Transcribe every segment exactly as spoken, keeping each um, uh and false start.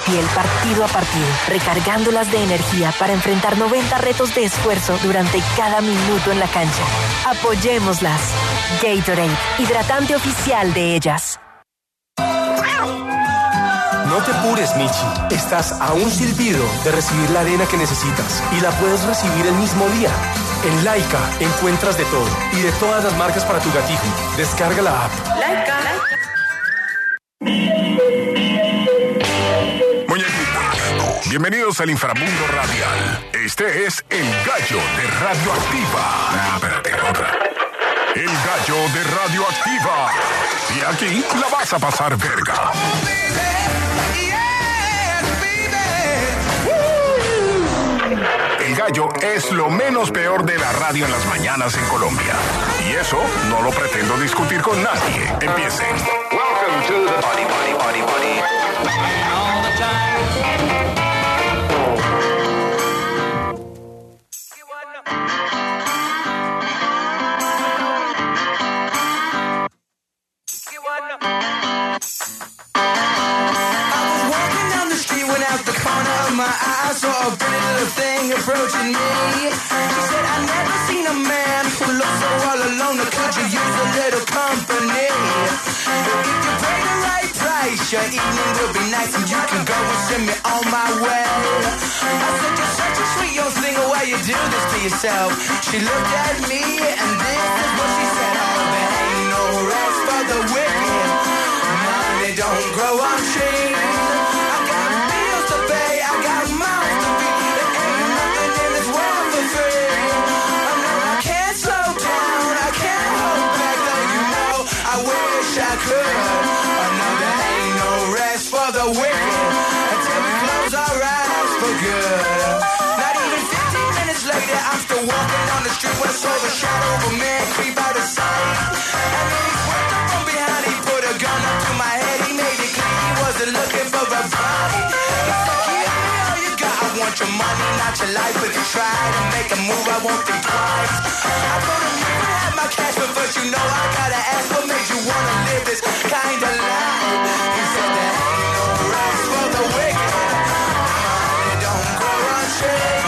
piel partido a partido, recargándolas de energía para enfrentar noventa retos de esfuerzo durante cada minuto en la cancha. Apoyémoslas. Gatorade, hidratante oficial de ellas. No te apures, Michi. Estás a un silbido de recibir la arena que necesitas y la puedes recibir el mismo día. En Laika encuentras de todo y de todas las marcas para tu gatito. Descarga la app. Laika. Muñequitos, bienvenidos al inframundo radial. Este es El Gallo de Radioactiva. Ah, espérate, otra. El Gallo de Radioactiva. Y aquí la vas a pasar verga. El Gallo es lo menos peor de la radio en las mañanas en Colombia. Y eso no lo pretendo discutir con nadie. Empiecen. Welcome to the party, party, party, party. All the time. My eyes saw a pretty little thing approaching me. She said, I've never seen a man who looks so all alone. Could you use a little company? If you pay the right price, your evening will be nice and you can go and send me on my way. I said, you're such a sweet young thing, why you do this to yourself? She looked at me and this is what she said. Oh, there ain't no rest for the wicked. Money don't grow on trees. Walking on the street when I saw the shadow of a man creep out of sight. And then he swept up from behind, he put a gun up to my head. He made it clear he wasn't looking for a fight. He said, give me all you got, I want your money, not your life. If you try to make a move, I won't think twice. I told him you can have my cash, but first you know I gotta ask, what made you wanna live this kind of life? He said there ain't no rest for the wicked. Money don't grow on trees.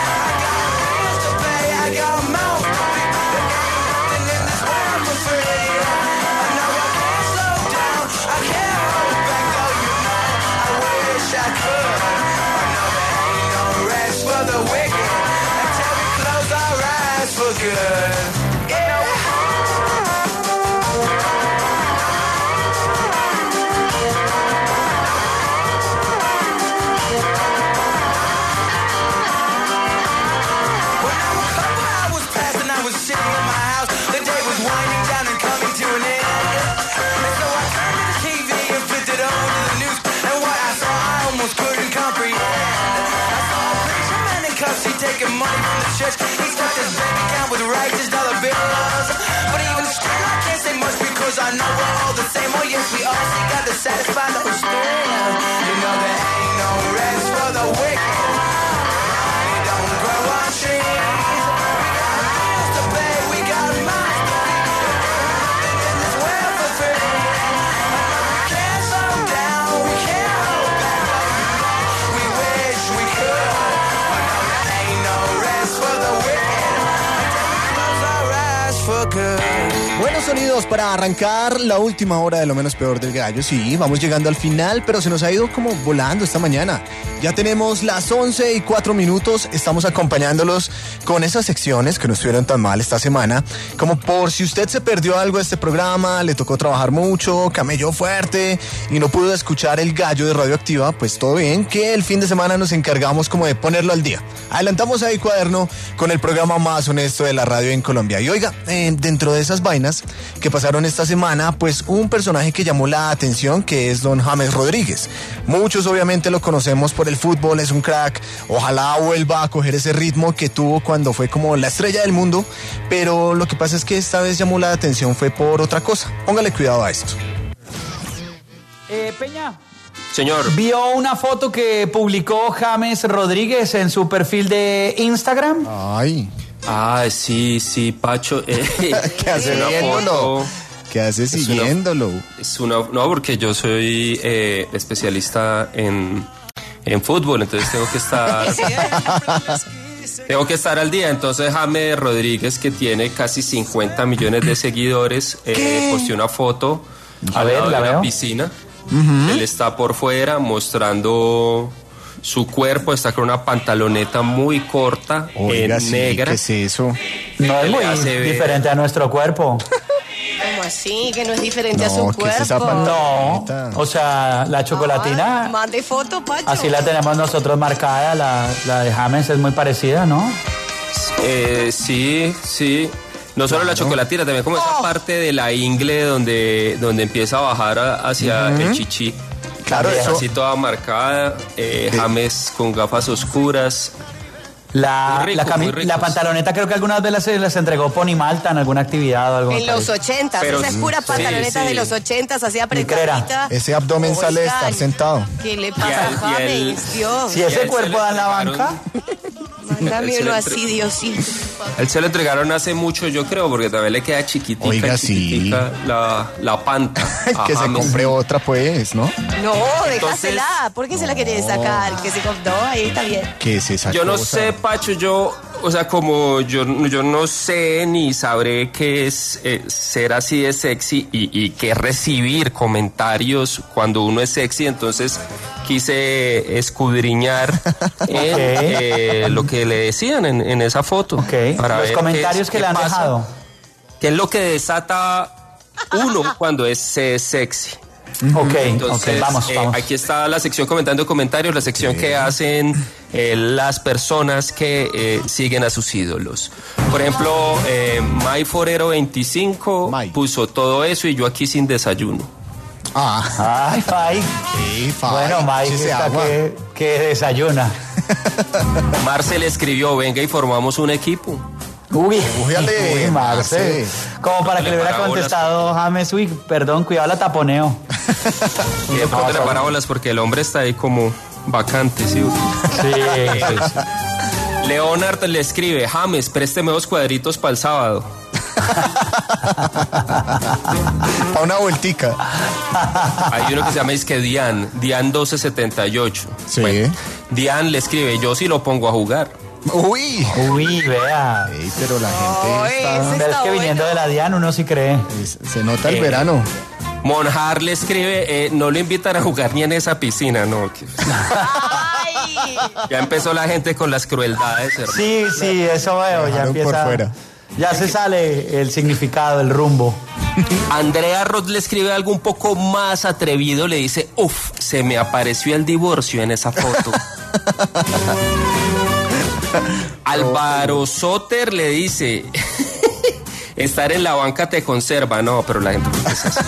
I got a mouth to feed. There ain't nothing in this world for free. I know I can't slow down, I can't hold back, though you know I wish I could. I know there ain't no rest for the wicked until we close our eyes for good. Yeah. Sitting in my house, the day was winding down and coming to an end. And so I turned to the T V and flipped it over to the news. And what I saw, I almost couldn't comprehend. I saw a preacher man in cuffs, he taking money from the church. He stuffed his bank account with righteous dollar bills. But even still, I can't say much because I know we're all the same. Oh yes, we all seek out to satisfy those thrills. You know there ain't no rest for the wicked. Money don't grow on trees. Buenos sonidos para arrancar la última hora de Lo Menos Peor del Gallo. Sí, vamos llegando al final, pero se nos ha ido como volando esta mañana. Ya tenemos las once y cuatro minutos. Estamos acompañándolos con esas secciones que no estuvieron tan mal esta semana. Como por si usted se perdió algo de este programa, le tocó trabajar mucho, camelló fuerte y no pudo escuchar el Gallo de Radioactiva, pues todo bien, que el fin de semana nos encargamos como de ponerlo al día. Adelantamos ahí cuaderno con el programa más honesto de la radio en Colombia. Y oiga, eh, dentro de esas vainas que pasaron esta semana, pues un personaje que llamó la atención, que es don James Rodríguez. Muchos obviamente lo conocemos por el fútbol, es un crack, ojalá vuelva a coger ese ritmo que tuvo cuando fue como la estrella del mundo, pero lo que pasa es que esta vez llamó la atención fue por otra cosa. Póngale cuidado a esto. Eh, Peña. Señor. ¿Vio una foto que publicó James Rodríguez en su perfil de Instagram? Ay. Ah, sí, sí, Pacho. Eh, ¿Qué hace viéndolo? ¿Qué hace siguiéndolo? Es una, es una, no, porque yo soy eh, especialista en en fútbol, entonces tengo que estar tengo que estar al día. Entonces James Rodríguez, que tiene casi cincuenta millones de seguidores, eh, posteó una foto A al ver, lado la de veo. la piscina. Uh-huh. Él está por fuera mostrando su cuerpo, está con una pantaloneta muy corta, Oiga, en sí, negra. ¿qué es eso? No es Le muy hace ver- diferente a nuestro cuerpo. ¿Cómo así? Que no es diferente a No, su ¿qué cuerpo. es esa No, pantaloneta? o sea, la chocolatina, Ah, mande foto, Pacho. así la tenemos nosotros marcada, la, la de James es muy parecida, ¿no? Eh, sí, sí. No solo la chocolatina, también como esa parte de la ingle donde, donde empieza a bajar a- hacia el chichi. Claro, eso. Así toda marcada, eh, James con gafas oscuras. La, Muy rico, la, cami- muy ricos. la pantaloneta creo que algunas veces les, les entregó Pony Malta en alguna actividad o algo. En me los parece. ochentas, Pero esa es pura sí, pantaloneta sí. de los ochentas, así Micrera. apretadita. Ese abdomen sale de estar Oigan, sentado. ¿Qué le Y pasa al- a y el- James? Dios. Si Y a ese él se cuerpo le da en la entregaron- banca, Mándame Él se uno le así, Diosito. A él se lo entregaron hace mucho, yo creo, porque también le queda chiquitica, Oiga, sí. chiquitica la, la panta. a Que se James. compre otra, pues, ¿no? No, Entonces- déjasela. ¿Por qué se la quiere sacar? Que se com- No, ahí está bien. ¿Qué es esa Yo no cosa? sé, Pacho, yo, o sea, como yo, yo no sé ni sabré qué es eh, ser así de sexy y, y qué recibir comentarios cuando uno es sexy, entonces quise escudriñar en, eh, lo que le decían en, en esa foto. ok. para Los ver comentarios qué- que qué le han pasa, dejado. ¿Qué es lo que desata uno cuando es, se es sexy? Ok, Entonces, ok, vamos, eh, vamos. aquí está la sección comentando comentarios, la sección que hacen eh, las personas que eh, siguen a sus ídolos. Por ejemplo, eh, My Forero veinticinco Mike. puso todo eso y yo aquí sin desayuno. Ah, Ay, Mike. sí, Fai, Bueno, Mike échese está agua. que, que desayuna. Marcel escribió, venga y formamos un equipo. Uy, Újale, uy, Marce. Marce. Como para que Le le hubiera parábolas. contestado James, uy, perdón, cuidado la taponeo. Y de pronto le parábolas porque el hombre está ahí como vacante, ¿sí? Sí, sí, sí. Leonard le escribe, James, présteme dos cuadritos para el sábado. A una vueltica. Hay uno que se llama es que Dian, Dian doce setenta y ocho. Sí. Bueno, Dian le escribe, yo sí lo pongo a jugar. Uy. Uy, vea. Ey, pero la gente Oye, está... ese- Pero es que viniendo de la Diana uno sí cree. es- se nota el Eh, verano. Monjar le escribe, eh, no lo invitan a jugar ni en esa piscina, no. que- ¡Ay! Ya empezó la gente con las crueldades, hermano. Sí, sí, eso veo, ya Dejaron por empieza. fuera. Ya se sale el significado, el rumbo. Andrea Roth le escribe algo un poco más atrevido, le dice, uff, se me apareció el divorcio en esa foto. Álvaro Soter le dice, estar en la banca te conserva, no, pero la gente no es así.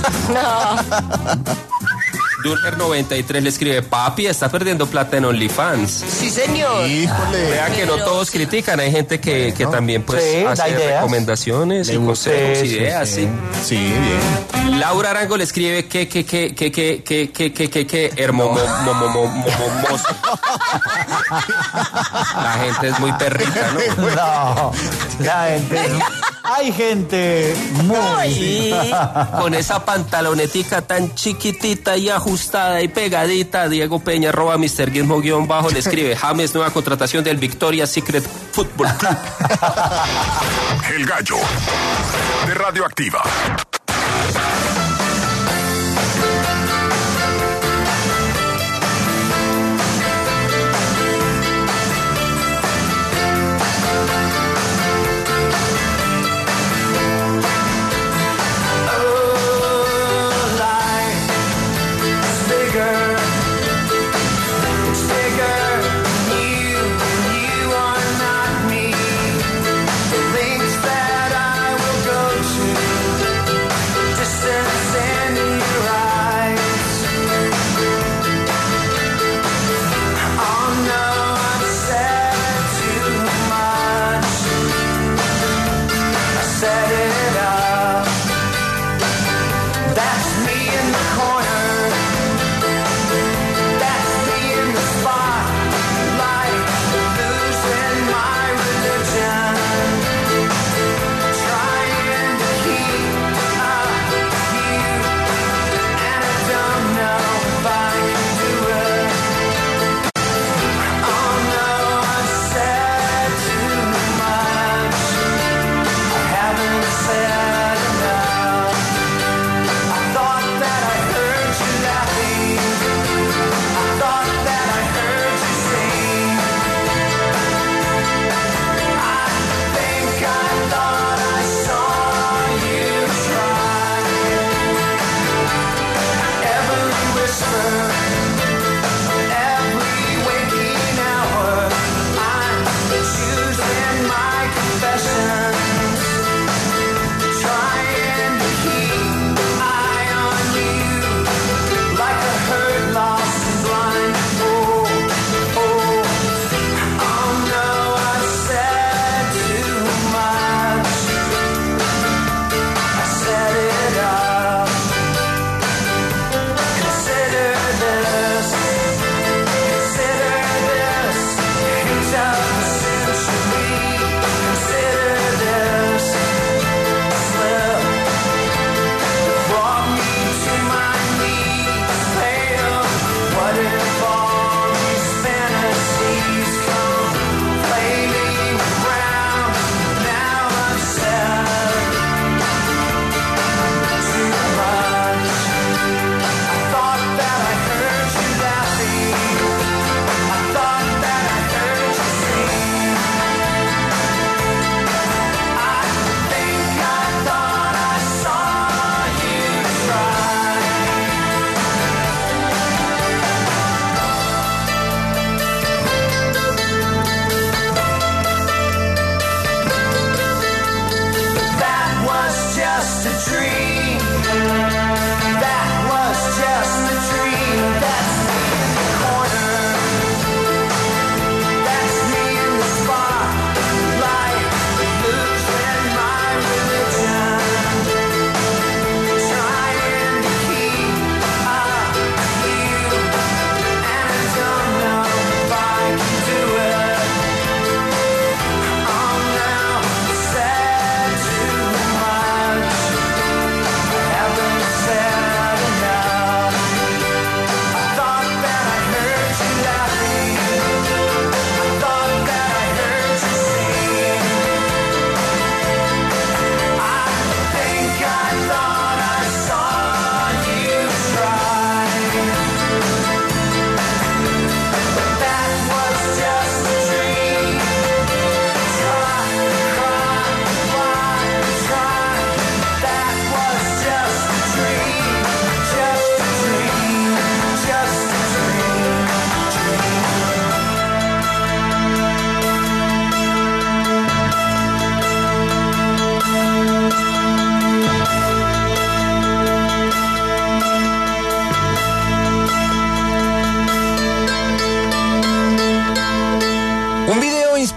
Dunker noventa y tres le escribe, papi, está perdiendo plata en OnlyFans. Sí, señor. Híjole. Vea que no Pero todos sí. critican, hay gente que, que también pues Sí, da hace ideas. recomendaciones y consejos, Sí, sí, ideas, sí. sí. Sí, bien. Laura Arango le escribe que, que, que, que, que, que, que, que, que, que, hermomo, mo, mo, mo, mo, mo, mozo. La gente es muy perrita, ¿no? No, la gente. Hay gente muy. Y con esa pantalonetica tan chiquitita y ajustada y pegadita, Diego Peña, arroba mister Gizmo guión bajo, le escribe, James, nueva contratación del Victoria's Secret Football Club. El gallo de Radioactiva. That I will go to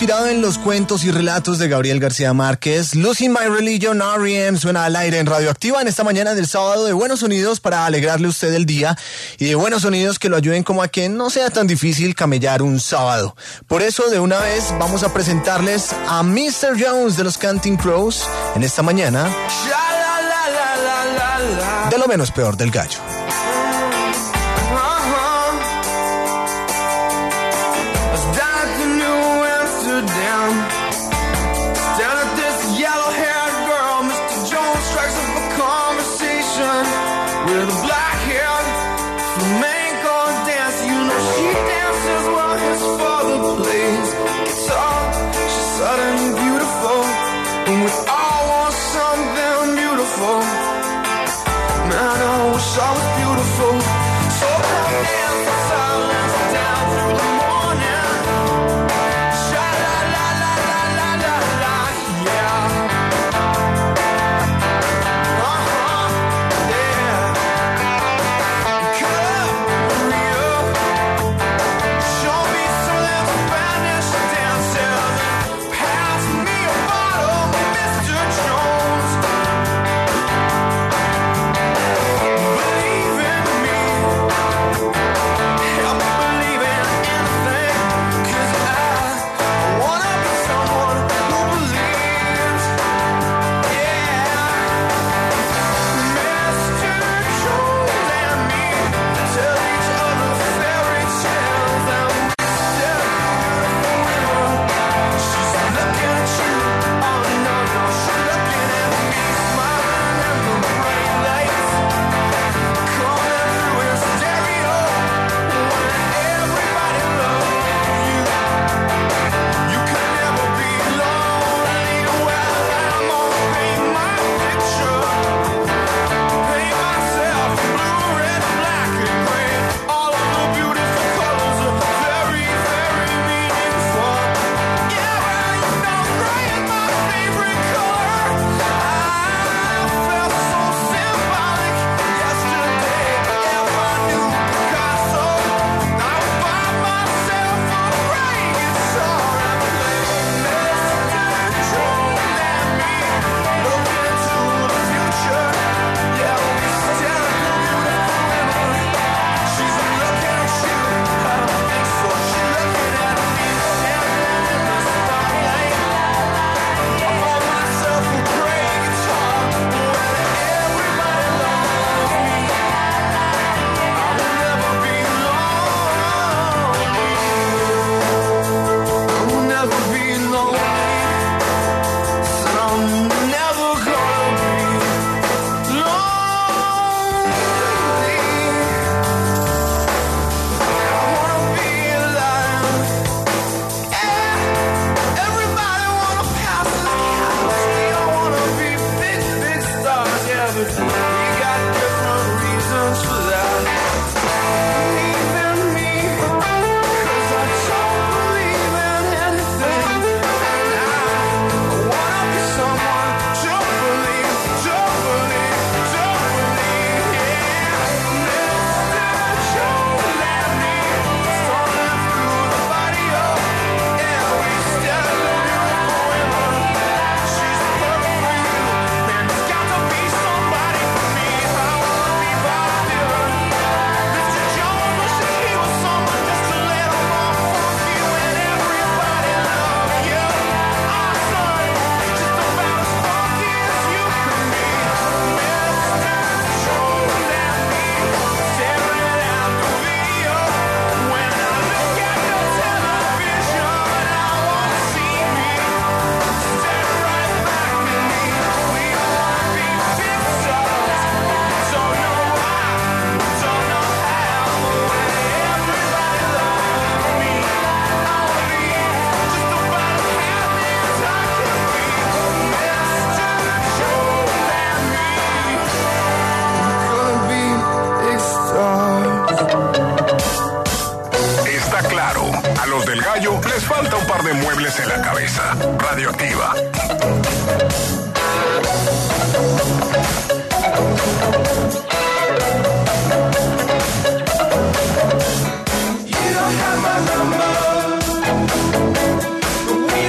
inspirado en los cuentos y relatos de Gabriel García Márquez, Losing My Religion, R E M suena al aire en Radioactiva en esta mañana del sábado, de buenos sonidos para alegrarle a usted el día y de buenos sonidos que lo ayuden como a que no sea tan difícil camellar un sábado. Por eso, de una vez, vamos a presentarles a mister Jones de los Counting Crows en esta mañana de lo menos peor del gallo. Les falta un par de muebles en la cabeza. Radioactiva. You don't have my number. We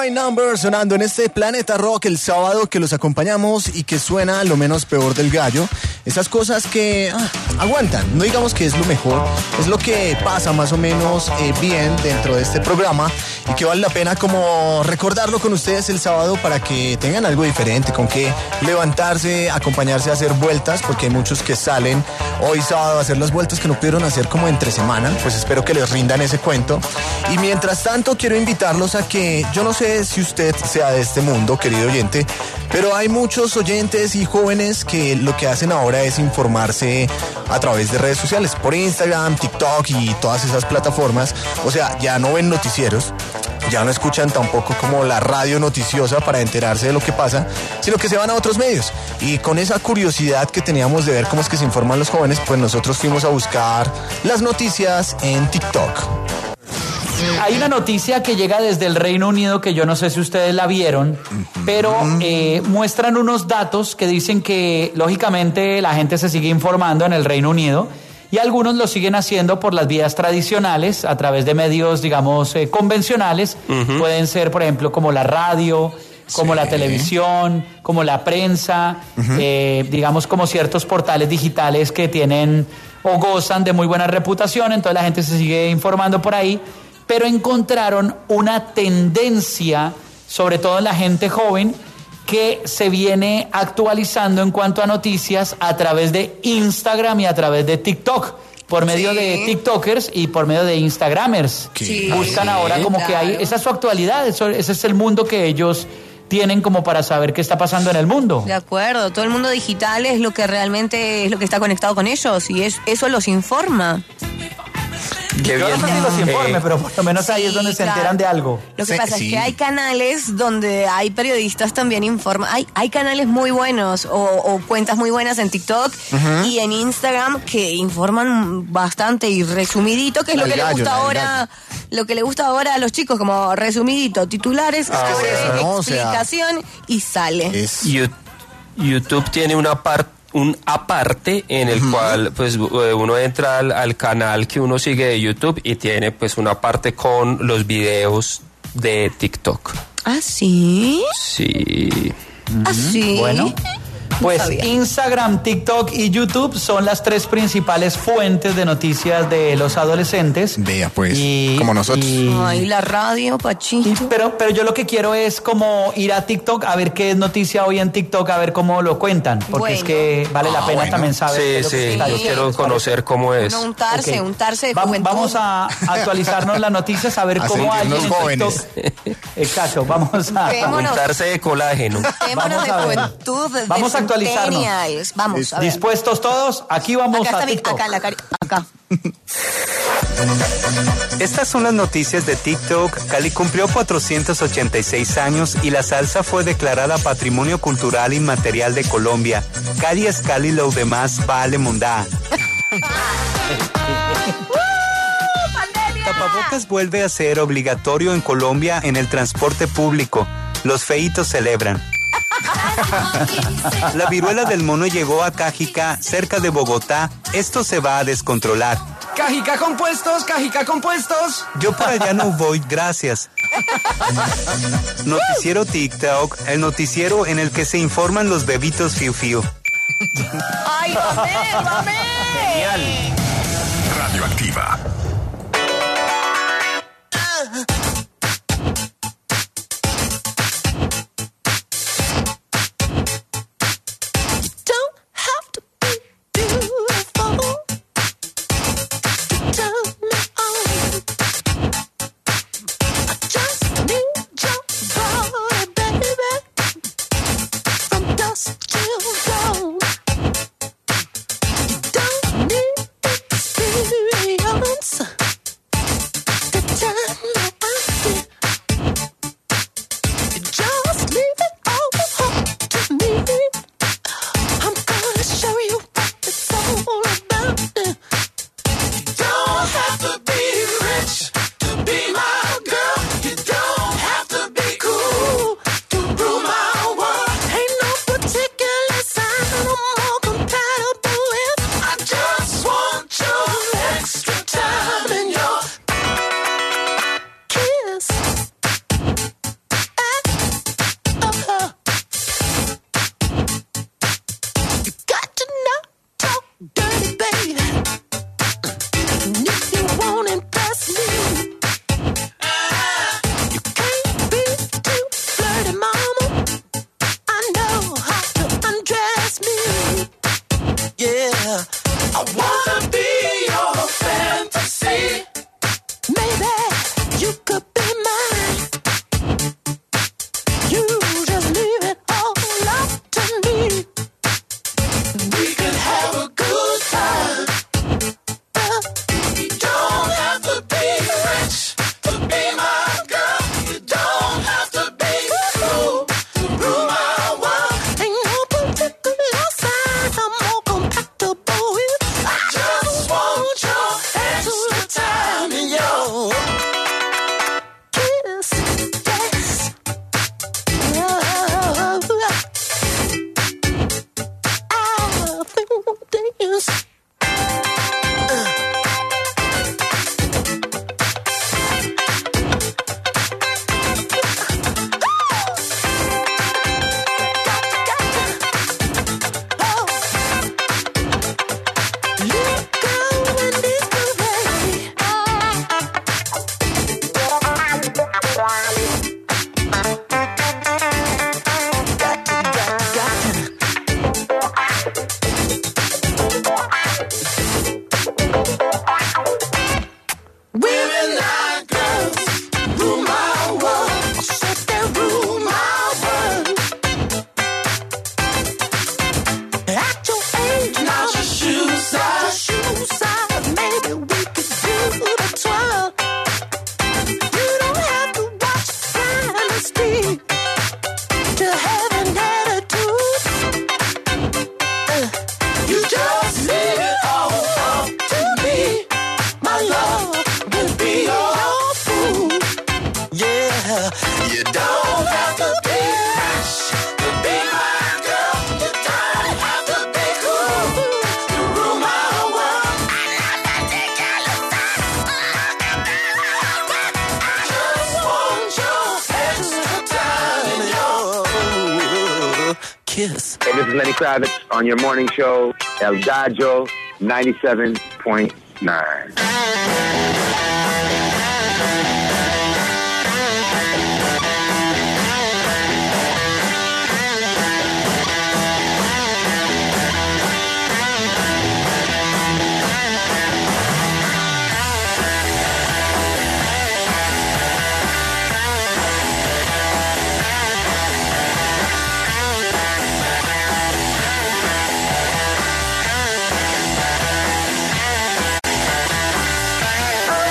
My Number sonando en este Planeta Rock el sábado que los acompañamos y que suena lo menos peor del gallo. Esas cosas que ah, aguantan, no digamos que es lo mejor, es lo que pasa más o menos eh, bien dentro de este programa y que vale la pena como recordarlo con ustedes el sábado para que tengan algo diferente, con que levantarse, acompañarse a hacer vueltas, porque hay muchos que salen hoy sábado a hacer las vueltas que no pudieron hacer como entre semana, pues espero que les rindan ese cuento. Y mientras tanto quiero invitarlos a que, yo no sé si usted sea de este mundo, querido oyente, pero hay muchos oyentes y jóvenes que lo que hacen ahora es informarse a través de redes sociales, por Instagram, TikTok y todas esas plataformas. O sea, ya no ven noticieros, ya no escuchan tampoco como la radio noticiosa para enterarse de lo que pasa, sino que se van a otros medios. Y con esa curiosidad que teníamos de ver cómo es que se informan los jóvenes, pues nosotros fuimos a buscar las noticias en TikTok. Hay una noticia que llega desde el Reino Unido que yo no sé si ustedes la vieron, pero eh, muestran unos datos que dicen que lógicamente la gente se sigue informando en el Reino Unido y algunos lo siguen haciendo por las vías tradicionales, a través de medios, digamos, eh, convencionales. Uh-huh. Pueden ser, por ejemplo, como la radio, como sí. la televisión, como la prensa, uh-huh. eh, digamos, como ciertos portales digitales que tienen o gozan de muy buena reputación, entonces la gente se sigue informando por ahí. Pero encontraron una tendencia, sobre todo en la gente joven, que se viene actualizando en cuanto a noticias a través de Instagram y a través de TikTok, por medio sí. de TikTokers y por medio de Instagramers. Sí. Buscan ahora como claro. que hay, esa es su actualidad, eso, ese es el mundo que ellos tienen como para saber qué está pasando en el mundo. De acuerdo, todo el mundo digital es lo que realmente es lo que está conectado con ellos y es, eso los informa. Qué yo bien. No sé si los informe, eh, pero por lo menos ahí sí, es donde se claro. enteran de algo. Lo que sí, pasa sí. es que hay canales donde hay periodistas también informan. Hay, hay canales muy buenos o, o cuentas muy buenas en TikTok uh-huh. y en Instagram que informan bastante y resumidito, que es lo el que gallo, le gusta ahora, lo que le gusta ahora a los chicos, como resumidito, titulares, ah, sobre no, explicación o sea, y sale. Es... YouTube tiene una parte un aparte en el uh-huh. cual pues uno entra al, al canal que uno sigue de YouTube y tiene pues una parte con los videos de TikTok. ¿Ah, sí? Sí. ¿Ah, sí? Bueno, pues Instagram, TikTok y YouTube son las tres principales fuentes de noticias de los adolescentes. Vea pues, y, como nosotros. Y, Ay, la radio, Pachito. Y, pero, pero yo lo que quiero es como ir a TikTok a ver qué es noticia hoy en TikTok, a ver cómo lo cuentan. Porque bueno. es que vale la ah, pena bueno. también saber. Sí, sí, yo quiero conocer cómo es. No, untarse, okay. untarse de Va, juventud. Vamos a actualizarnos las noticias, a ver a cómo hay en jóvenes. TikTok. Exacto, vamos a... Vémonos. Untarse de colágeno. Vamos de juventud, de Vamos a actualizarnos. Vamos, a ver. ¿Dispuestos todos? Aquí vamos acá a está TikTok. Mi, acá, la cari- acá. Estas son las noticias de TikTok. Cali cumplió cuatrocientos ochenta y seis años y la salsa fue declarada Patrimonio Cultural Inmaterial de Colombia. Cali es Cali, lo demás vale mundá. Tapabocas vuelve a ser obligatorio en Colombia en el transporte público. Los feitos celebran. La viruela del mono llegó a Cajica, cerca de Bogotá. Esto se va a descontrolar. Cajica compuestos, Cajica compuestos. Yo por allá no voy, gracias. Noticiero TikTok, el noticiero en el que se informan los bebitos fiu fiu. ¡Ay, mamé, mamé! Genial. Radioactiva. Experience wanna be your fantasy. Maybe you could be mine. You just leave it all up to me. We can have a good time. Uh, you don't have to be rich to be my girl. You don't have to be cool to rule my world. Ain't no particular size I'm more compatible with. I just want your extra time and your kiss, yes. Oh, I think dance. Women like girls rule my world. So they rule my world. At your age, not your shoe size. Shoe size, maybe we could do the twirl. You don't have to watch Dynasty to have an attitude. Uh, you just leave it all up to me. My love will be your fool. Yeah, you don't have to be rich to be my girl. You don't have to be cool to rule my world. I'm not particular. I just want your extra time and your kiss. Hey, this is Lenny Kravitz on your morning show, El Gallo ninety-seven point nine. Oh,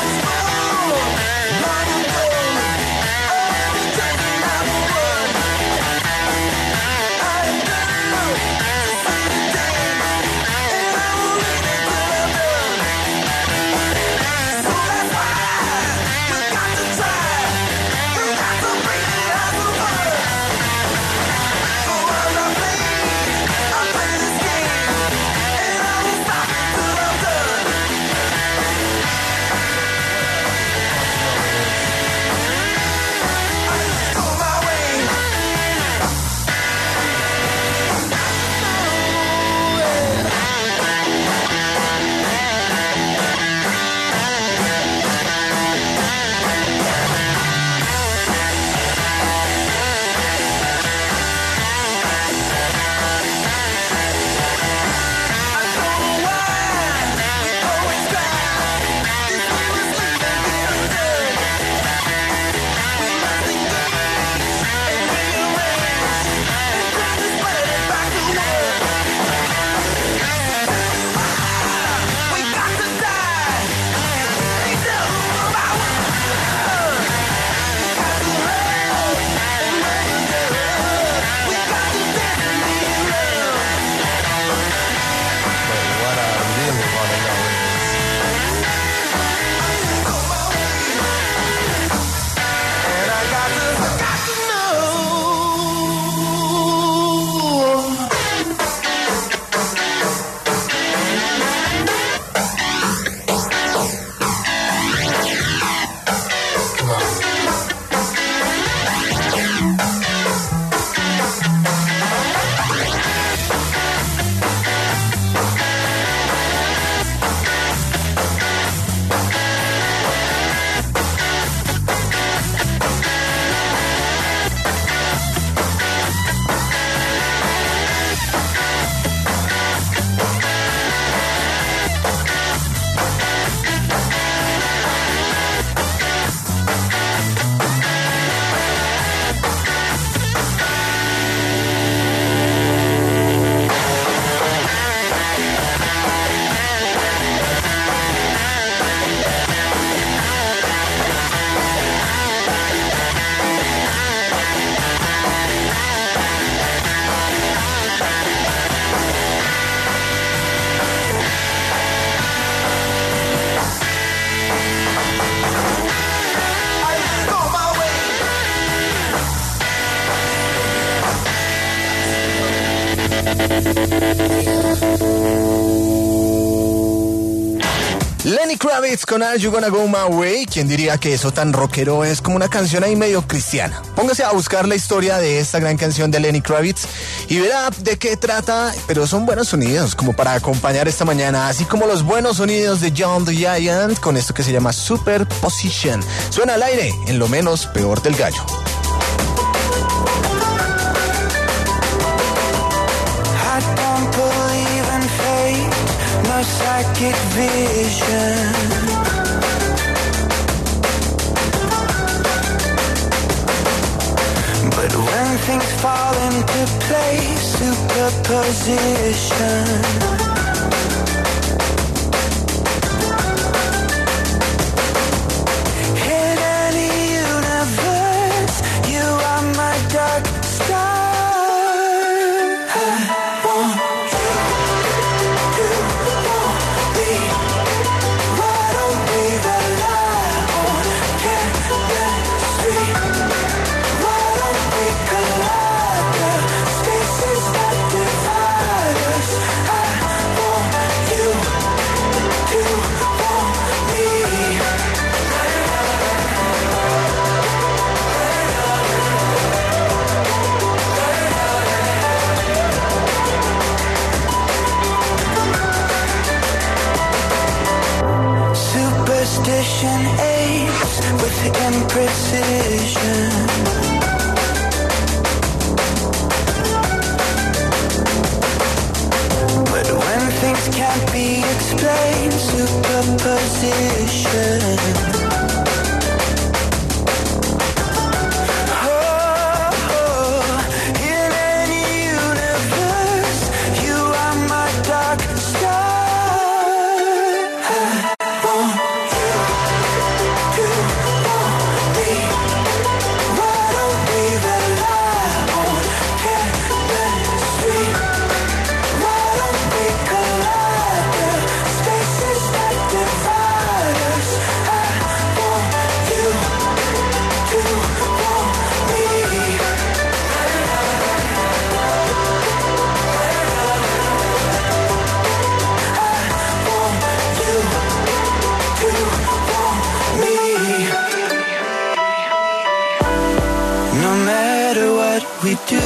Lenny Kravitz con Are You Gonna Go My Way. ¿Quién diría que eso tan rockero es como una canción ahí medio cristiana? Póngase a buscar la historia de esta gran canción de Lenny Kravitz y verá de qué trata, pero son buenos sonidos como para acompañar esta mañana, así como los buenos sonidos de John the Giant con esto que se llama Superposition. Suena al aire en Lo Menos Peor del Gallo. I don't believe in fate, no psychic vision. But when things fall into place, superposition. In any universe, you are my dark star. Superstition aids with imprecision. But when things can't be explained, superposition. We do.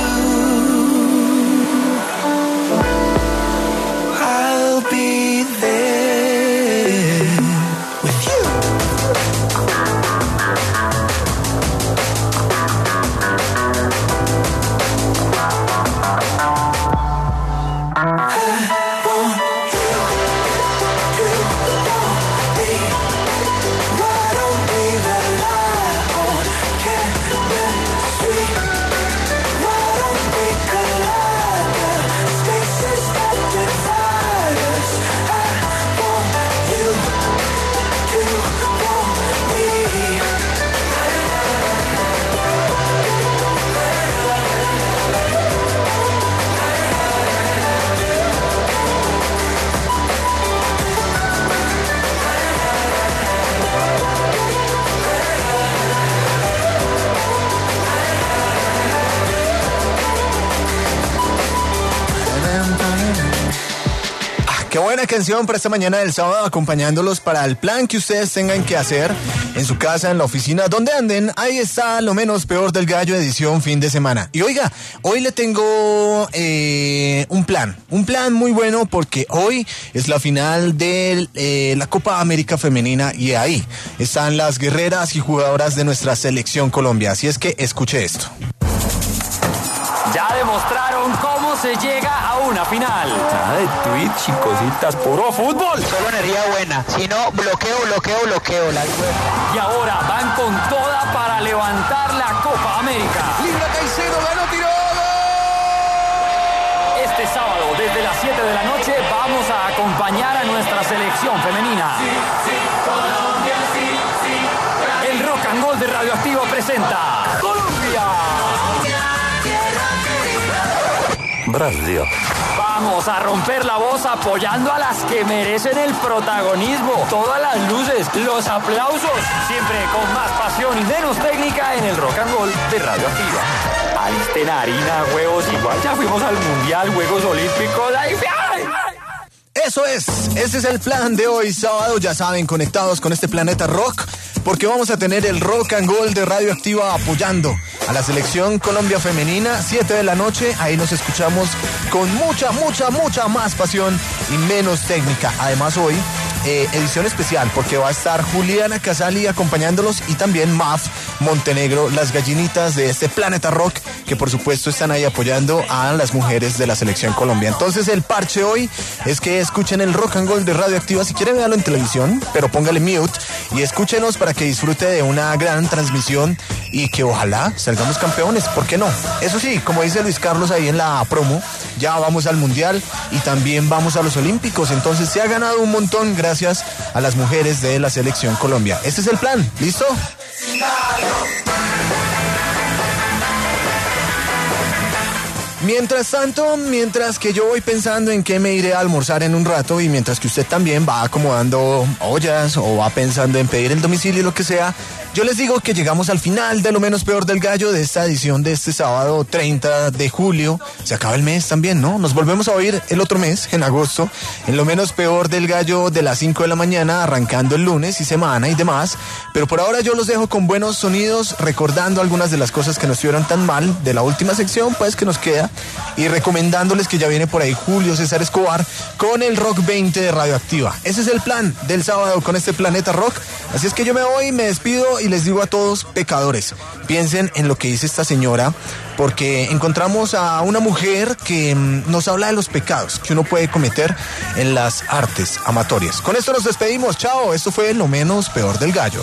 I'll be there with you. Qué buena canción para esta mañana del sábado, acompañándolos para el plan que ustedes tengan que hacer en su casa, en la oficina, donde anden. Ahí está Lo Menos Peor del Gallo, edición fin de semana. Y oiga, hoy le tengo eh, un plan, un plan muy bueno porque hoy es la final de eh, la Copa América Femenina y ahí están las guerreras y jugadoras de nuestra selección Colombia. Así es que escuche esto. Ya demostraron cómo se llega a una final. Nada de tweets y cositas, puro fútbol. Solo energía buena, si no, bloqueo, bloqueo, bloqueo. La... Y ahora van con toda para levantar la Copa América. Libre Caicedo, ganó, tiró. Este sábado, desde las siete de la noche, vamos a acompañar a nuestra selección femenina. Sí, sí, Colombia, sí, sí. El Rock and Roll de Radioactiva presenta Colombia. Brasil. Vamos a romper la voz apoyando a las que merecen el protagonismo. Todas las luces, los aplausos, siempre con más pasión y menos técnica en el Rock and Roll de Radioactiva. Alisten harina, huevos, igual ya fuimos al Mundial, Juegos Olímpicos. ¡Ay, ay! Eso es, ese es el plan de hoy sábado, ya saben, conectados con este planeta rock, porque vamos a tener el Rock and Gold de Radioactiva apoyando a la selección Colombia femenina, siete de la noche, ahí nos escuchamos con mucha, mucha, mucha más pasión y menos técnica. Además hoy, eh, edición especial, porque va a estar Juliana Casali acompañándolos y también Maf Montenegro, las gallinitas de este planeta rock, que por supuesto están ahí apoyando a las mujeres de la selección Colombia. Entonces el parche hoy es que escuchen el Rock and Gold de Radioactiva, si quieren verlo en televisión, pero póngale mute y escúchenos para que disfrute de una gran transmisión y que ojalá salgamos campeones, ¿por qué no? Eso sí, como dice Luis Carlos ahí en la promo, ya vamos al Mundial y también vamos a los Olímpicos, entonces se ha ganado un montón gracias a las mujeres de la selección Colombia. Ese es el plan, ¿listo? Mientras tanto, mientras que yo voy pensando en qué me iré a almorzar en un rato y mientras que usted también va acomodando ollas o va pensando en pedir el domicilio y lo que sea, yo les digo que llegamos al final de Lo Menos Peor del Gallo de esta edición de este sábado treinta de julio. Se acaba el mes también, ¿no? Nos volvemos a oír el otro mes, en agosto, en Lo Menos Peor del Gallo de las cinco de la mañana, arrancando el lunes y semana y demás. Pero por ahora yo los dejo con buenos sonidos, recordando algunas de las cosas que no estuvieron tan mal de la última sección, pues que nos queda, y recomendándoles que ya viene por ahí Julio César Escobar con el Rock veinte de Radioactiva. Ese es el plan del sábado con este planeta rock. Así es que yo me voy, me despido y les digo a todos, pecadores, piensen en lo que dice esta señora, porque encontramos a una mujer que mmm, nos habla de los pecados que uno puede cometer en las artes amatorias. Con esto nos despedimos, chao, esto fue Lo Menos Peor del Gallo.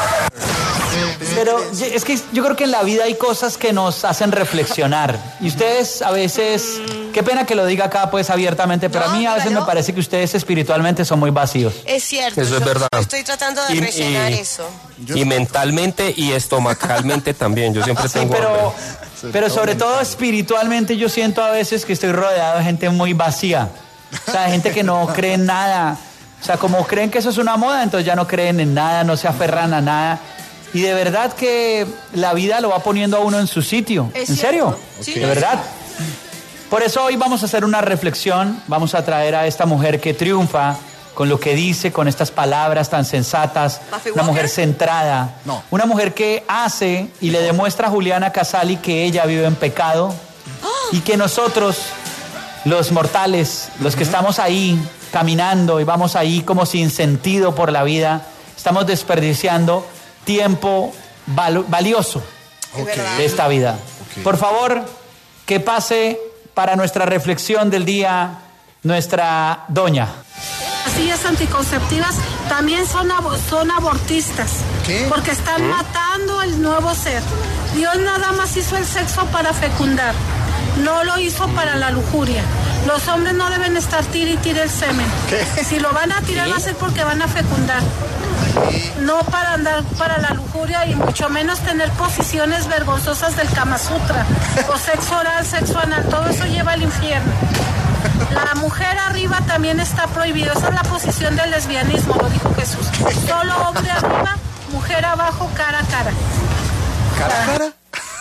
Pero es que yo creo que en la vida hay cosas que nos hacen reflexionar. Y ustedes a veces, qué pena que lo diga acá pues abiertamente, pero no, a mí a veces no. me parece que ustedes espiritualmente son muy vacíos. Es cierto. Eso es verdad. Estoy tratando de y, rellenar y, eso. Y mentalmente y estomacalmente también. Yo siempre sí, tengo pero, hambre. pero sobre todo espiritualmente yo siento a veces que estoy rodeado de gente muy vacía. O sea, gente que no cree en nada. O sea, como creen que eso es una moda, entonces ya no creen en nada, no se aferran a nada. Y de verdad que la vida lo va poniendo a uno en su sitio. ¿En cierto? serio? Sí. De verdad. Por eso hoy vamos a hacer una reflexión. Vamos a traer a esta mujer que triunfa con lo que dice, con estas palabras tan sensatas. Una mujer centrada. No. Una mujer que hace y le demuestra a Juliana Casali que ella vive en pecado. ¡Oh! Y que nosotros, los mortales, los que uh-huh. estamos ahí caminando y vamos ahí como sin sentido por la vida, estamos desperdiciando tiempo val- valioso okay. de esta vida. Okay. Por favor, que pase para nuestra reflexión del día nuestra doña. Pastillas anticonceptivas también son, ab- son abortistas. ¿Qué? Porque están ¿Eh? matando el nuevo ser. Dios nada más hizo el sexo para fecundar, no lo hizo para la lujuria. Los hombres no deben estar tir y tire el semen. ¿Qué? Si lo van a tirar ¿Qué? va a ser porque van a fecundar. No para andar para la lujuria y mucho menos tener posiciones vergonzosas del Kama Sutra o sexo oral, sexo anal, todo eso lleva al infierno. La mujer arriba también está prohibido, esa es la posición del lesbianismo, lo dijo Jesús. Solo hombre arriba, mujer abajo, cara a cara. ¿Cara a cara?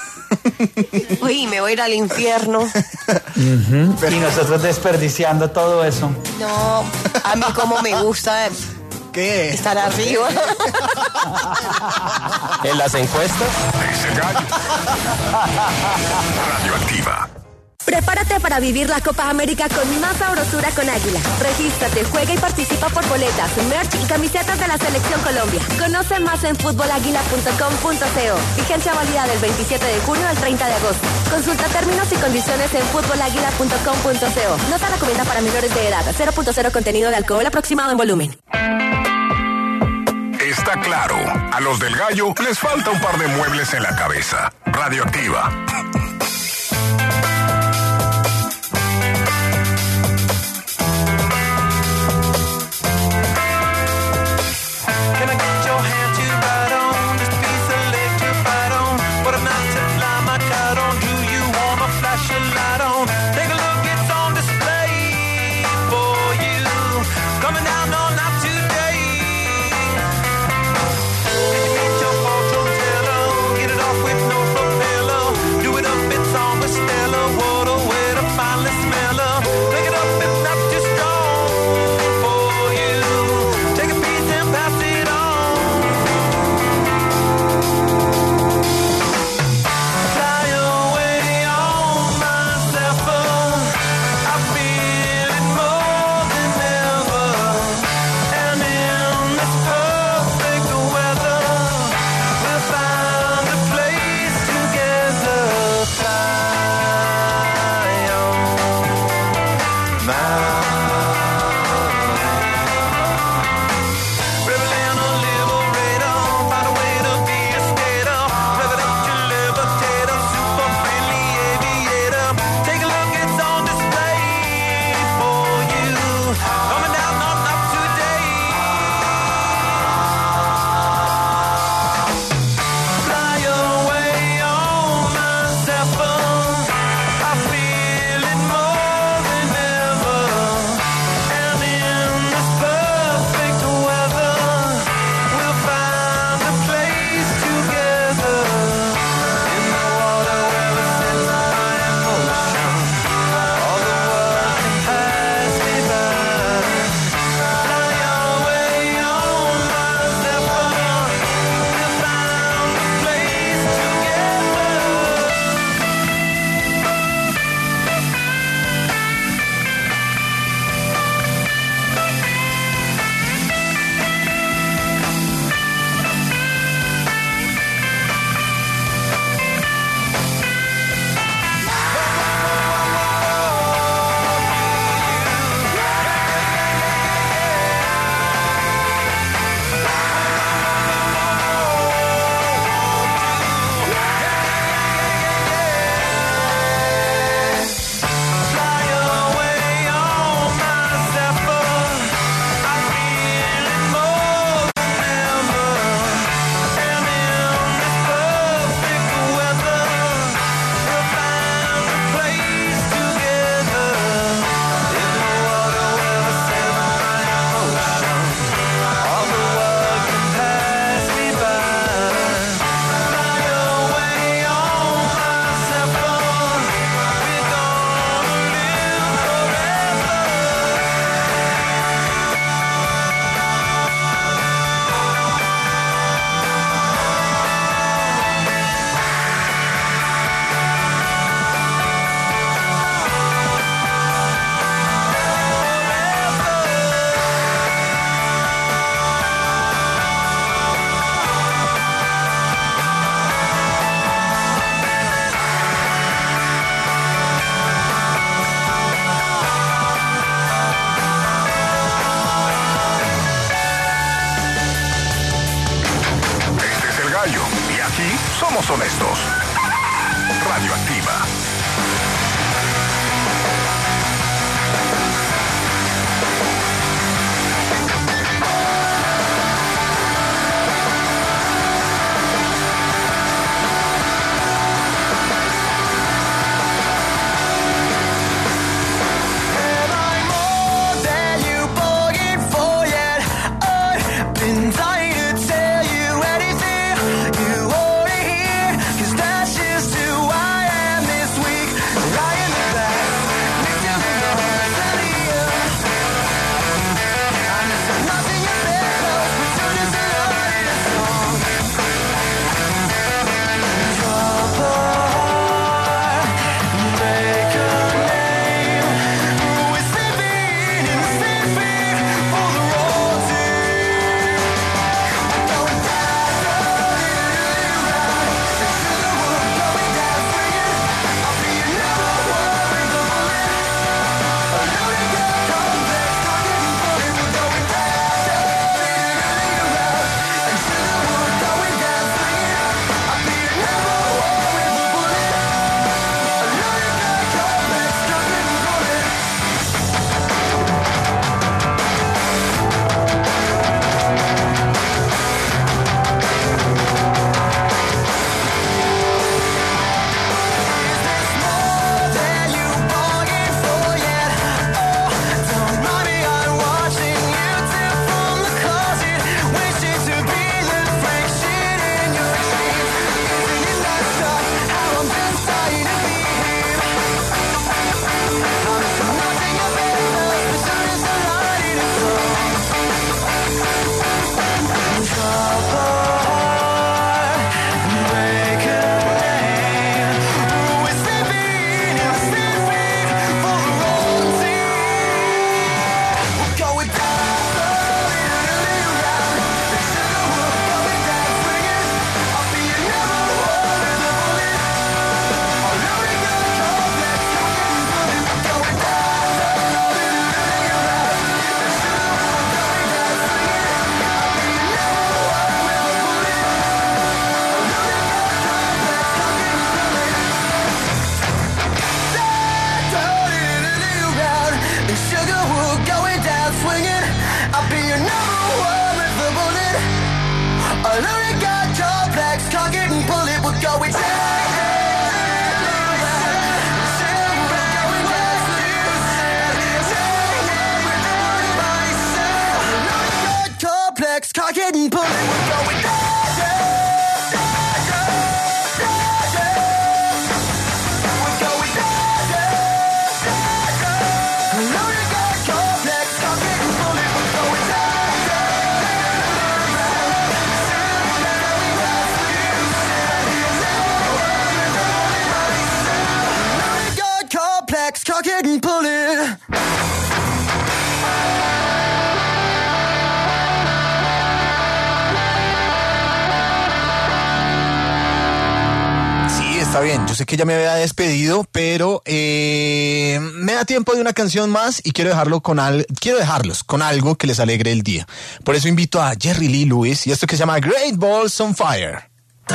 Uy, me voy a ir al infierno. Uh-huh. Y nosotros desperdiciando todo eso. No, a mí como me gusta ¿Qué? estar arriba. En las encuestas. Ese gallo. Radioactiva. Prepárate para vivir la Copa América con más sabrosura con Águila. Regístrate, juega y participa por boletas, merch y camisetas de la Selección Colombia. Conoce más en fútbol águila punto com punto co. Vigencia válida del veintisiete de junio al treinta de agosto. Consulta términos y condiciones en fútbol águila punto com punto co. No se recomienda para menores de edad. cero punto cero contenido de alcohol aproximado en volumen. Está claro, a los del gallo les falta un par de muebles en la cabeza. Radioactiva. Get it off with no propeller. Do it up aquí somos honestos. Radioactiva. Está bien, yo sé que ya me había despedido, pero eh, me da tiempo de una canción más y quiero dejarlo con al, quiero dejarlos con algo que les alegre el día. Por eso invito a Jerry Lee Lewis y esto que se llama Great Balls on Fire.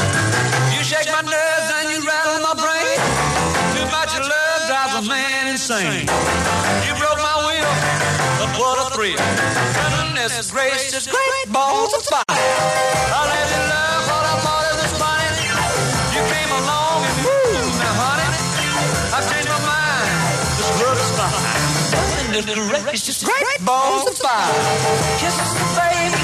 You shake my nerves and you rattle my brain. Too much love drives a man insane. You broke my will, but what a thrill. Goodness gracious, great balls of fire. I let you love what I thought it was funny. You came along and moved now, honey. I've changed my mind. This love is fine. Goodness gracious, great balls of fire. Kisses, baby.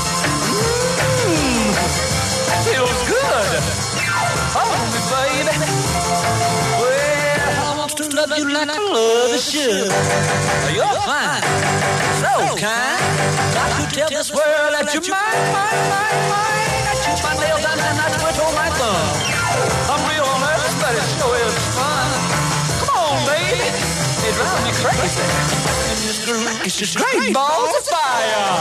Mmm, feels good. Hold me, baby. Well, I want to love you like I love you should. You're fine, so kind. Got to tell this world that you're mine, mine, mine, mine. I chew my nails and then I twitch on my thumb. I'm real nervous, but it sure is fun. Come on, baby. It drives me crazy. It's just great balls of fire.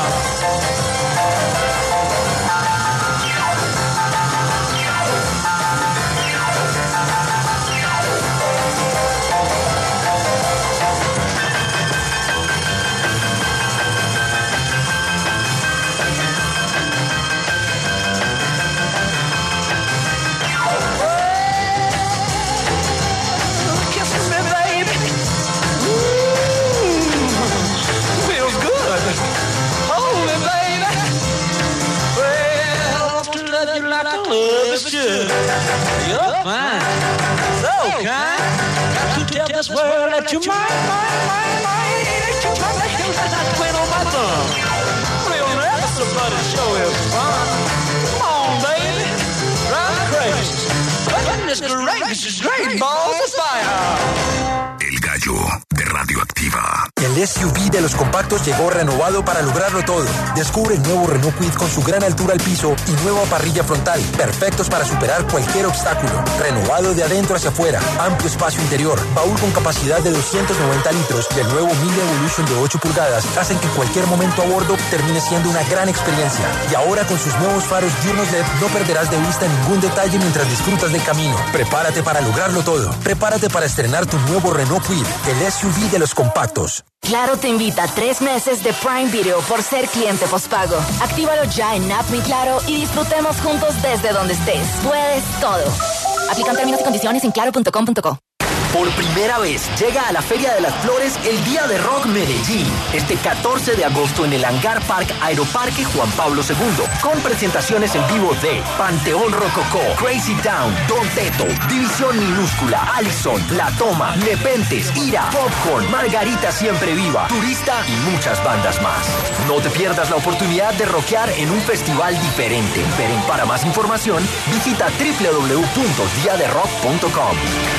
love is good. You're fine, so kind. Got to tell this world that you're mine, mine, mine, mine. Ain't you trying to hell that I twin on my thumb? Real never somebody show is fun. Come on, baby, drive me crazy. Goodness gracious, great balls of fire. El Gallo de Radioactiva. El S U V de los compactos llegó renovado para lograrlo todo. Descubre el nuevo Renault Kwid con su gran altura al piso y nueva parrilla frontal, perfectos para superar cualquier obstáculo. Renovado de adentro hacia afuera, amplio espacio interior, baúl con capacidad de doscientos noventa litros y el nuevo Mille Evolution de ocho pulgadas hacen que cualquier momento a bordo termine siendo una gran experiencia. Y ahora con sus nuevos faros diurnos L E D no perderás de vista ningún detalle mientras disfrutas del camino. Prepárate para lograrlo todo. Prepárate para estrenar tu nuevo Renault Kwid, el S U V de los compactos. Claro te invita a tres meses de Prime Video por ser cliente postpago. Actívalo ya en App Mi Claro y disfrutemos juntos desde donde estés. Puedes todo. Aplican términos y condiciones en claro punto com punto co. Por primera vez llega a la Feria de las Flores el Día de Rock Medellín, este catorce de agosto en el Hangar Park Aeroparque Juan Pablo segundo, con presentaciones en vivo de Panteón Rococó, Crazy Town, Don Teto, División Minúscula, Allison, La Toma, Nepentes, Ira, Popcorn, Margarita Siempre Viva, Turista y muchas bandas más. No te pierdas la oportunidad de rockear en un festival diferente. Para más información, visita doble u doble u doble u punto dia de rock punto com.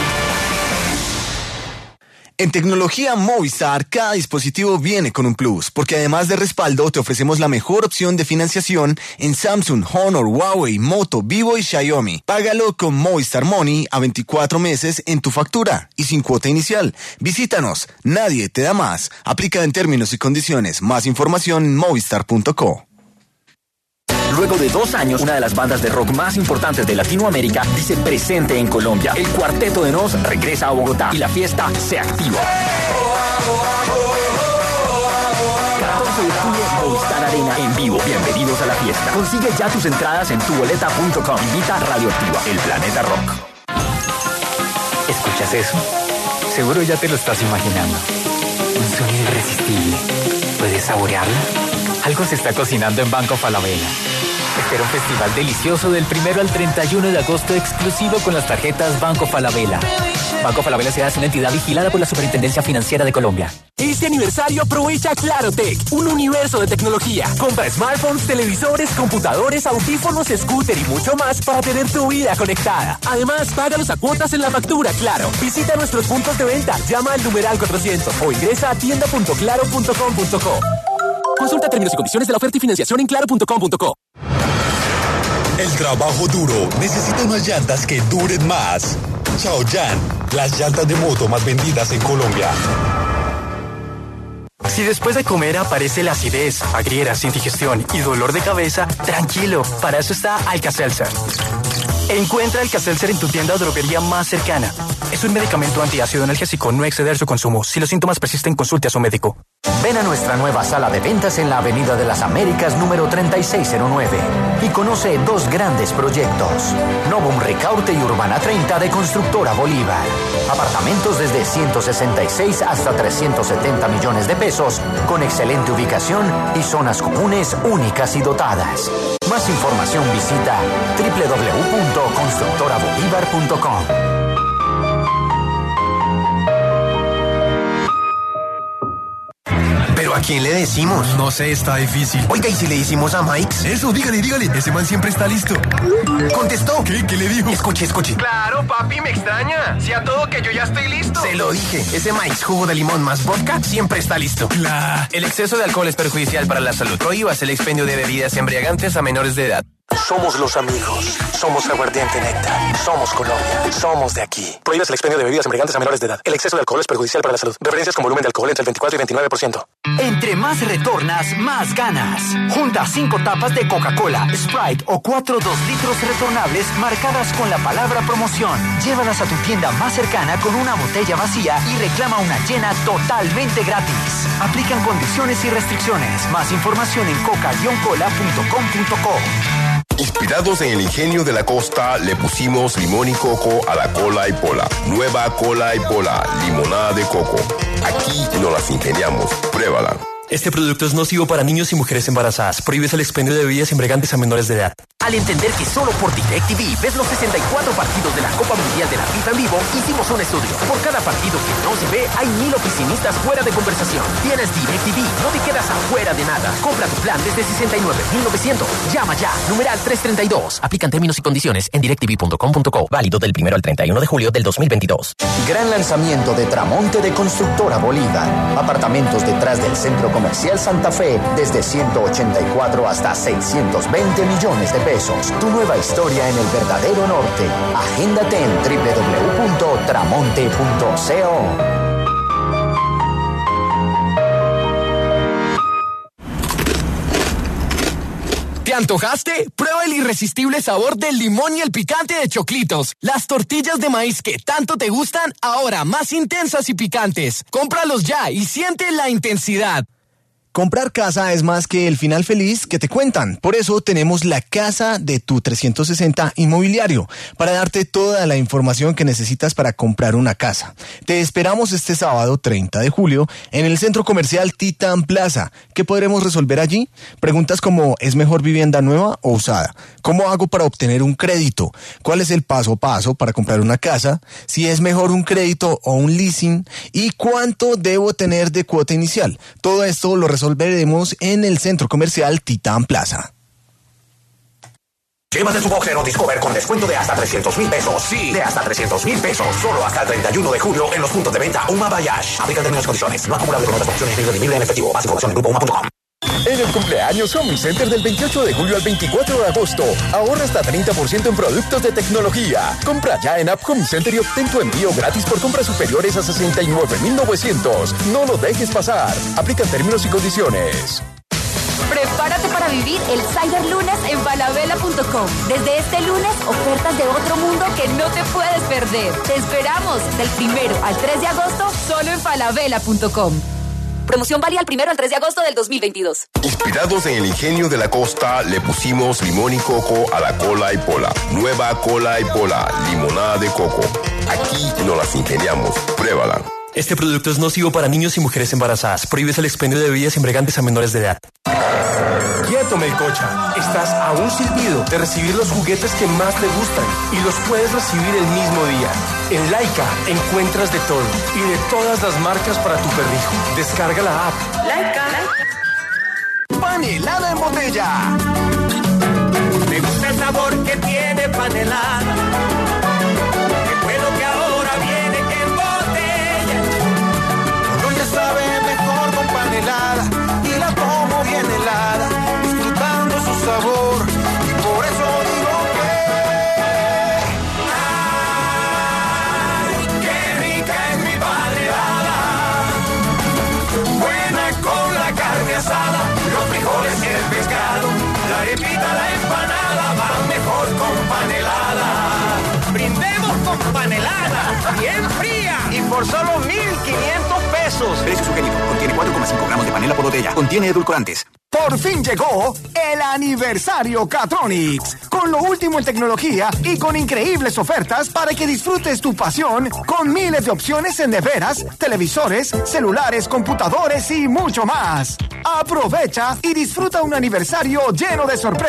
En tecnología Movistar, cada dispositivo viene con un plus, porque además de respaldo, te ofrecemos la mejor opción de financiación en Samsung, Honor, Huawei, Moto, Vivo y Xiaomi. Págalo con Movistar Money a veinticuatro meses en tu factura y sin cuota inicial. Visítanos, nadie te da más. Aplica en términos y condiciones. Más información en movistar punto co. Luego de dos años, una de las bandas de rock más importantes de Latinoamérica dice presente en Colombia. El Cuarteto de Nos regresa a Bogotá y la fiesta se activa. catorce de octubre, Movistar Arena en vivo. Bienvenidos a la fiesta. Consigue ya tus entradas en tu boleta punto com. Invita Radioactiva, el planeta rock. ¿Escuchas eso? Seguro ya te lo estás imaginando. Un sonido irresistible. ¿Puedes saborearlo? Algo se está cocinando en Banco Falabella. Espera un festival delicioso del primero al treinta y uno de agosto exclusivo con las tarjetas Banco Falabella. Banco Falabella S A es una entidad vigilada por la Superintendencia Financiera de Colombia. Este aniversario aprovecha Clarotech, un universo de tecnología. Compra smartphones, televisores, computadores, audífonos, scooter y mucho más para tener tu vida conectada. Además, págalos a cuotas en la factura Claro. Visita nuestros puntos de venta, llama al numeral cuatrocientos o ingresa a tienda punto claro punto com punto co. Consulta términos y condiciones de la oferta y financiación en claro punto com punto co. El trabajo duro necesita unas llantas que duren más. Chaoyan, las llantas de moto más vendidas en Colombia. Si después de comer aparece la acidez, agrieras, indigestión y dolor de cabeza, tranquilo, para eso está Alka-Seltzer. Encuentra Alka-Seltzer en tu tienda o droguería más cercana. Es un medicamento antiácido analgésico, no exceder su consumo. Si los síntomas persisten, consulte a su médico. Ven a nuestra nueva sala de ventas en la Avenida de las Américas número treinta y seis cero nueve y conoce dos grandes proyectos. Novum Ricaurte y Urbana treinta de Constructora Bolívar. Apartamentos desde ciento sesenta y seis hasta trescientos setenta millones de pesos, con excelente ubicación y zonas comunes únicas y dotadas. Más información visita doble u doble u doble u punto constructora bolívar punto com. ¿Pero a quién le decimos? No sé, está difícil. Oiga, ¿y si le decimos a Mike? Eso, dígale, dígale. Ese man siempre está listo. ¿Contestó? ¿Qué? ¿Qué le dijo? Escuche, escuche. Claro, papi, me extraña. Si a todo que yo ya estoy listo. Se lo dije. Ese Mike's jugo de limón más vodka siempre está listo. Claro. El exceso de alcohol es perjudicial para la salud. Prohíbas el expendio de bebidas embriagantes a menores de edad. Somos los amigos. Somos Aguardiente Néctar. Somos Colombia. Somos de aquí. Prohíbes el expendio de bebidas embriagantes a menores de edad. El exceso de alcohol es perjudicial para la salud. Referencias con volumen de alcohol entre el veinticuatro y veintinueve por ciento. Entre más retornas, más ganas. Junta cinco tapas de Coca-Cola, Sprite o cuatro dos litros retornables marcadas con la palabra promoción. Llévalas a tu tienda más cercana con una botella vacía y reclama una llena totalmente gratis. Aplican condiciones y restricciones. Más información en coca guion cola punto com punto co. Inspirados en el ingenio de la costa, le pusimos limón y coco a la cola y pola. Nueva cola y pola, limonada de coco. Aquí nos las ingeniamos. Pruébala. Este producto es nocivo para niños y mujeres embarazadas. Prohíbes el expendio de bebidas embriagantes a menores de edad. Al entender que solo por DirecTV ves los sesenta y cuatro partidos de la Copa Mundial de la FIFA en vivo, hicimos un estudio. Por cada partido que no se ve, hay mil oficinistas fuera de conversación. Tienes DirecTV, no te quedas afuera de nada. Compra tu plan desde sesenta y nueve mil novecientos. Llama ya, numeral trescientos treinta y dos. Aplican términos y condiciones en directv punto com punto co. Válido del primero al treinta y uno de julio del dos mil veintidós. Gran lanzamiento de Tramonte de Constructora Bolívar. Apartamentos detrás del Centro Comercial Santa Fe desde ciento ochenta y cuatro hasta seiscientos veinte millones de pesos. Tu nueva historia en el verdadero norte. Agéndate en doble u doble u doble u punto tramonte punto co. ¿Te antojaste? Prueba el irresistible sabor del limón y el picante de Choclitos. Las tortillas de maíz que tanto te gustan, ahora más intensas y picantes. Cómpralos ya y siente la intensidad. Comprar casa es más que el final feliz que te cuentan. Por eso tenemos la Casa de tu trescientos sesenta Inmobiliario, para darte toda la información que necesitas para comprar una casa. Te esperamos este sábado treinta de julio en el Centro Comercial Titán Plaza. ¿Qué podremos resolver allí? Preguntas como: ¿es mejor vivienda nueva o usada? ¿Cómo hago para obtener un crédito? ¿Cuál es el paso a paso para comprar una casa? ¿Si es mejor un crédito o un leasing? ¿Y cuánto debo tener de cuota inicial? Todo esto lo resolveremos en el Centro Comercial Titán Plaza. Llévate tu boxer o Discover con descuento de hasta trescientos mil pesos. Sí, de hasta trescientos mil pesos. Solo hasta el treinta y uno de julio en los puntos de venta Uma Bayash. Aplica términos y condiciones. No acumulable con otras opciones ni redimible en efectivo. Más información en grupo uma punto com. En el cumpleaños Home Center del veintiocho de julio al veinticuatro de agosto, ahorra hasta treinta por ciento en productos de tecnología. Compra ya en App Home Center y obtén tu envío gratis por compras superiores a sesenta y nueve mil novecientos. No lo dejes pasar. Aplican términos y condiciones. Prepárate para vivir el Cyber Lunes en falabella punto com. Desde este lunes, ofertas de otro mundo que no te puedes perder. Te esperamos del primero al tres de agosto solo en falabella punto com. Promoción válida al primero al tres de agosto del dos mil veintidós. Inspirados en el ingenio de la costa, le pusimos limón y coco a la cola y pola. Nueva cola y pola, limonada de coco. Aquí nos las ingeniamos. Pruébala. Este producto es nocivo para niños y mujeres embarazadas. Prohíbes el expendio de bebidas embriagantes a menores de edad. Quieto, Melcocha. Estás a un silbido de recibir los juguetes que más te gustan y los puedes recibir el mismo día. En Laika encuentras de todo y de todas las marcas para tu perrijo. Descarga la app. Laika. Panelada en botella. Me gusta el sabor que tiene panelada. Qué bueno que ahora viene que en botella. Donde sabe mejor con panelada y la tomo bien helada, disfrutando su sabor. Y por eso digo que ay, qué rica es mi panelada. Buena con la carne asada, los frijoles y el pescado, la arepita, la empanada, van mejor con panelada. Brindemos con panelada, bien fría. Y por solo mil quinientos pesos. Precio sugerido. Contiene cuatro coma cinco gramos de panela por botella. Contiene edulcorantes. Por fin llegó el aniversario Catronics, con lo último en tecnología y con increíbles ofertas para que disfrutes tu pasión con miles de opciones en neveras, televisores, celulares, computadores y mucho más. Aprovecha y disfruta un aniversario lleno de sorpresas.